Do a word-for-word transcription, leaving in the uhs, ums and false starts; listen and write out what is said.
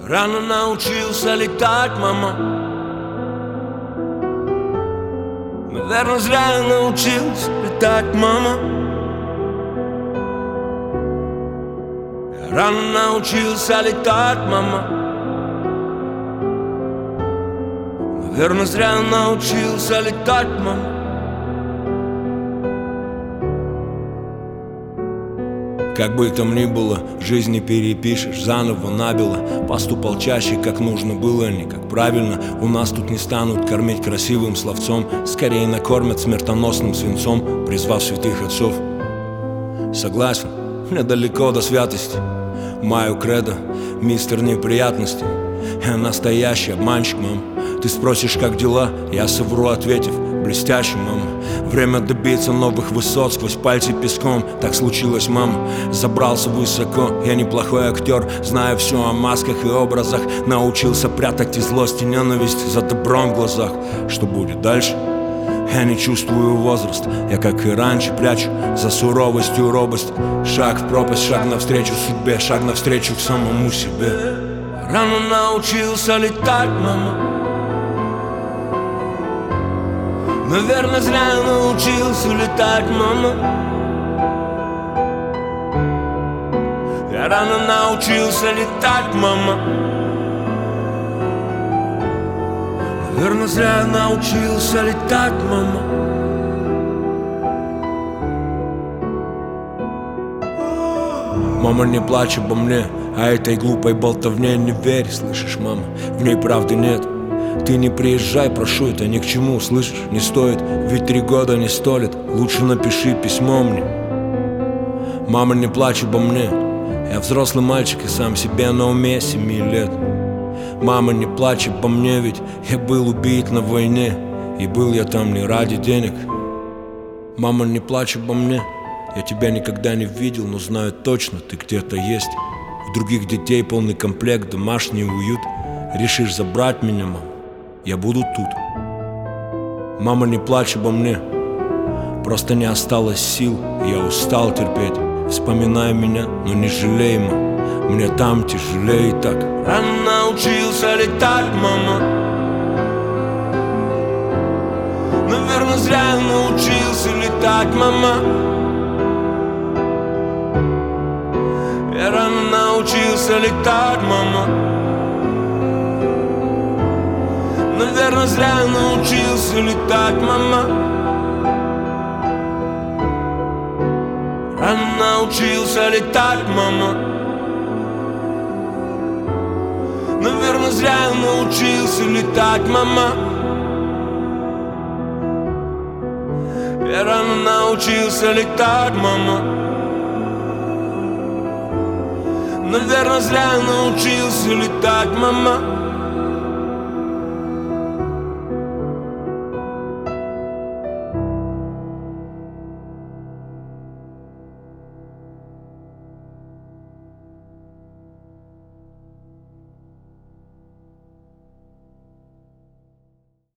Рано научился летать, мама. Наверное, зря я научился летать, мама. Я рано научился летать, мама. Наверное, зря я научился летать, мама. Как бы там ни было, жизнь не перепишешь, заново набело. Поступал чаще, как нужно было, не как правильно. У нас тут не станут кормить красивым словцом, скорее накормят смертоносным свинцом, призвав святых отцов. Согласен, мне далеко до святости. Мою кредо, мистер неприятности. Я настоящий обманщик, мам. Ты спросишь, как дела, я совру, ответив: блестяще, мам. Время добиться новых высот сквозь пальцы песком. Так случилось, мам. Забрался высоко, я неплохой актер. Знаю все о масках и образах. Научился прятать и злость, и ненависть за добром в глазах. Что будет дальше? Я не чувствую возраст. Я, как и раньше, прячу за суровостью робость. Шаг в пропасть, шаг навстречу судьбе, шаг навстречу к самому себе. Рано научился летать, мама. Наверное, зря я научился летать, мама. Я рано научился летать, мама. Наверное, зря я научился летать, мама. Мама, не плачь обо мне, а этой глупой болтовне не верь, слышишь, мама? В ней правды нет. Ты не приезжай, прошу, это ни к чему, слышишь? Не стоит, ведь три года не столит. Лучше напиши письмо мне. Мама, не плачь обо мне. Я взрослый мальчик и сам себе на уме семи лет. Мама, не плачь обо мне, ведь я был убит на войне. И был я там не ради денег. Мама, не плачь обо мне. Я тебя никогда не видел, но знаю точно, ты где-то есть. У других детей полный комплект, домашний уют. Решишь забрать меня, мама, я буду тут. Мама, не плачь обо мне. Просто не осталось сил, я устал терпеть. Вспоминай меня, но не жалей, мама. Мне там тяжелее и так. Рано научился летать, мама. Наверное, зря я научился летать, мама. Я рано научился летать, мама. Наверное, зря я научился летать, мама. Рано научился летать, мама. Наверное, зря я научился летать, мама. Я рано научился летать, мама. Наверное, зря я научился летать, мама.